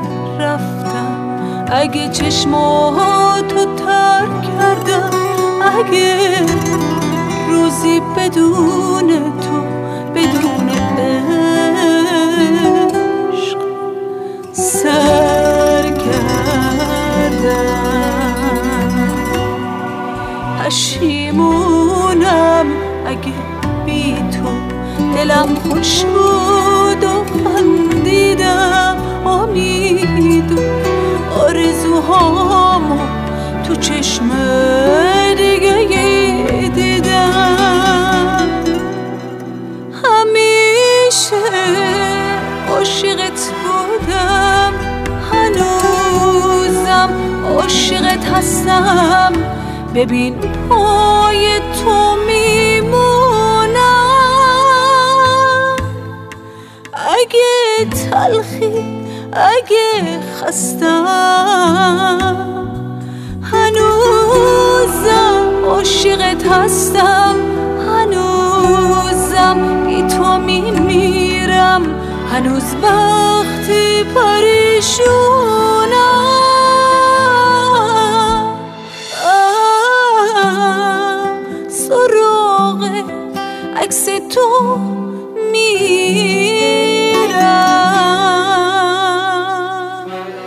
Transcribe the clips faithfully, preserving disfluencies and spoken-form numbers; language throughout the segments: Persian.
رفتم، اگه چشماتو تر کردم، اگه روزی بدون تو، بدون عشق سرگردم. پشیمونم اگه بی تو دلم خوش بود و خندیدم، امید و آرزوهامو تو چشم دیگه دیدم. همیشه عاشقت بودم، هنوزم عاشقت هستم، ببین پای تو میمونم. اگه تلخی، اگه خستم، هنوزم عاشقت هستم، هنوزم بی تو میمیرم، هنوز وقتی پریشونم. سراغ عکس تو میرم.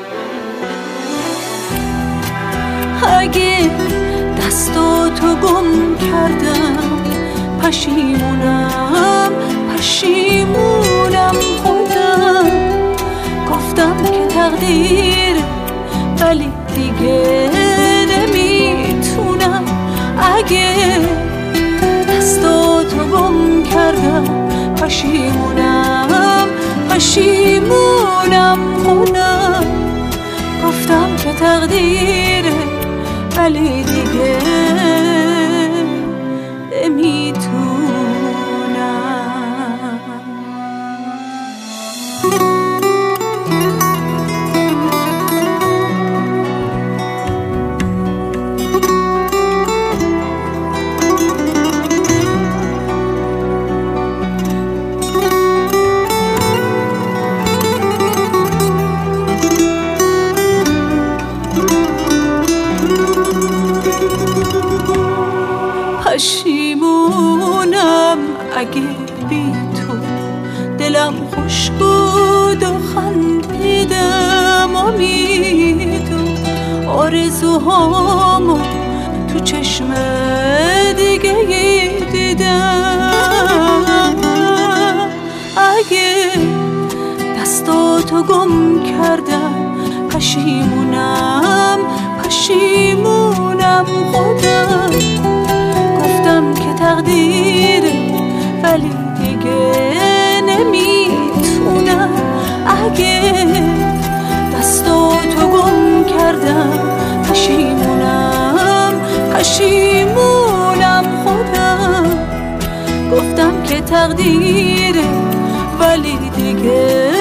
اگه دستاتو گم کردم، پشیمونم، پشیمونم. خودم گفتم که تقدیر، ولی دیگه نمیتونم. اگه دستاتو گم کردم، پشیمونم، پشیمونم. خودم گفتم که تقدیره، ولی دیگه نمیتونم. پشیمونم اگه بی تو دلم خوش بود و خندیدم، امید و آرزوهامو تو چشم دیگه دیدم. اگه دستاتو گم کردم، پشیمونم، پشیمونم. خودم گفتم که تقدیره، ولی دیگه نمیتونم. اگه دستاتو گم کردم، پشیمونم، پشیمونم. خودم گفتم که تقدیره، ولی دیگه